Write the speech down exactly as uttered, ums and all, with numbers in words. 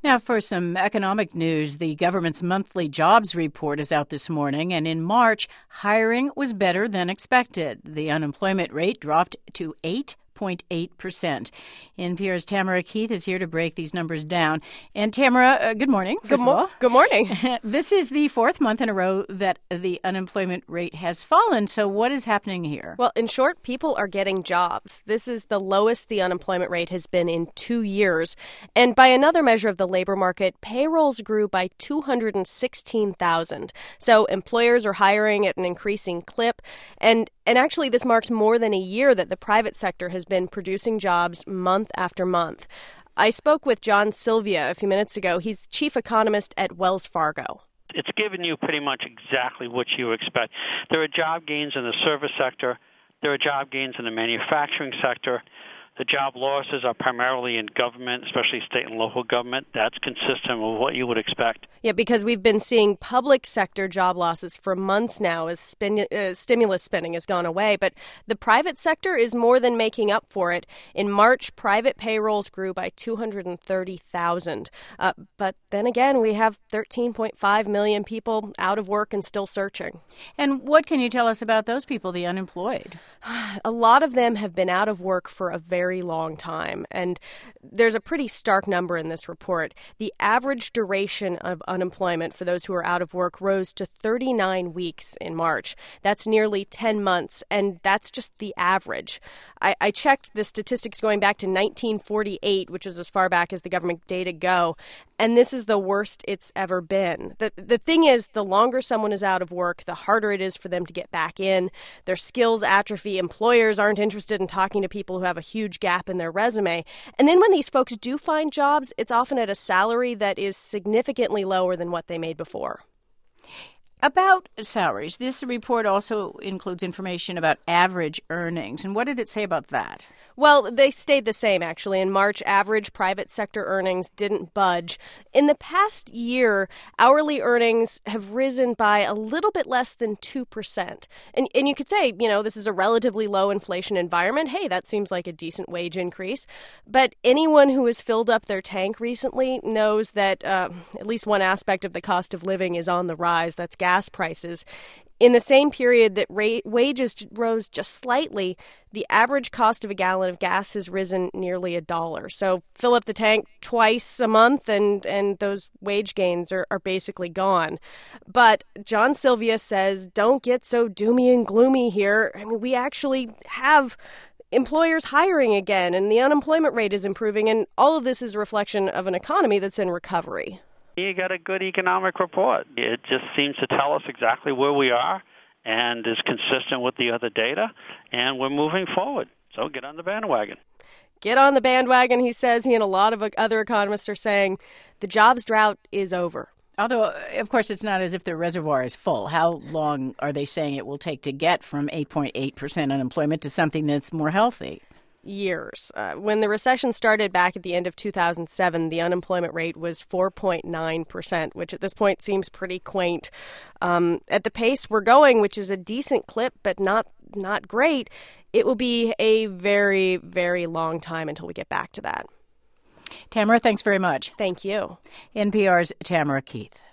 Now, for some economic news, the government's monthly jobs report is out this morning, and in March, hiring was better than expected. The unemployment rate dropped to eight point eight percent. N P R's Tamara Keith is here to break these numbers down. And Tamara, uh, good morning, first good mo- of all. Good morning. This is the fourth month in a row that the unemployment rate has fallen. So what is happening here? Well, in short, people are getting jobs. This is the lowest the unemployment rate has been in two years. And by another measure of the labor market, payrolls grew by two hundred sixteen thousand. So employers are hiring at an increasing clip. And And actually, this marks more than a year that the private sector has been producing jobs month after month. I spoke with John Sylvia a few minutes ago. He's chief economist at Wells Fargo. It's given you pretty much exactly what you expect. There are job gains in the service sector. There are job gains in the manufacturing sector. The job losses are primarily in government, especially state and local government. That's consistent with what you would expect. Yeah, because we've been seeing public sector job losses for months now as spin, uh, stimulus spending has gone away. But the private sector is more than making up for it. In March, private payrolls grew by two hundred thirty thousand. Uh, but then again, we have thirteen point five million people out of work and still searching. And what can you tell us about those people, the unemployed? A lot of them have been out of work for a very very long time. And there's a pretty stark number in this report. The average duration of unemployment for those who are out of work rose to thirty-nine weeks in March. That's nearly ten months, and that's just the average. I, I checked the statistics going back to nineteen forty-eight, which is as far back as the government data go, and this is the worst it's ever been. The, the thing is, the longer someone is out of work, the harder it is for them to get back in. Their skills atrophy. Employers aren't interested in talking to people who have a huge gap in their resume. And then when these folks do find jobs, it's often at a salary that is significantly lower than what they made before. About salaries, this report also includes information about average earnings. And what did it say about that? Well, they stayed the same, actually. In March, average private sector earnings didn't budge. In the past year, hourly earnings have risen by a little bit less than two percent. And, and you could say, you know, this is a relatively low inflation environment. Hey, that seems like a decent wage increase. But anyone who has filled up their tank recently knows that uh, at least one aspect of the cost of living is on the rise. That's gas prices. In the same period that ra- wages rose just slightly, the average cost of a gallon of gas has risen nearly a dollar. So fill up the tank twice a month and, and those wage gains are, are basically gone. But John Sylvia says, don't get so doomy and gloomy here. I mean, we actually have employers hiring again, and the unemployment rate is improving, and all of this is a reflection of an economy that's in recovery. You got a good economic report. It just seems to tell us exactly where we are and is consistent with the other data, and we're moving forward. So get on the bandwagon. Get on the bandwagon, he says. He and a lot of other economists are saying the jobs drought is over. Although, of course, it's not as if the reservoir is full. How long are they saying it will take to get from eight point eight percent unemployment to something that's more healthy? Years. Uh, when the recession started back at the end of two thousand seven, the unemployment rate was four point nine percent, which at this point seems pretty quaint. Um, at the pace we're going, which is a decent clip, but not not great, it will be a very, very long time until we get back to that. Tamara, thanks very much. Thank you. N P R's Tamara Keith.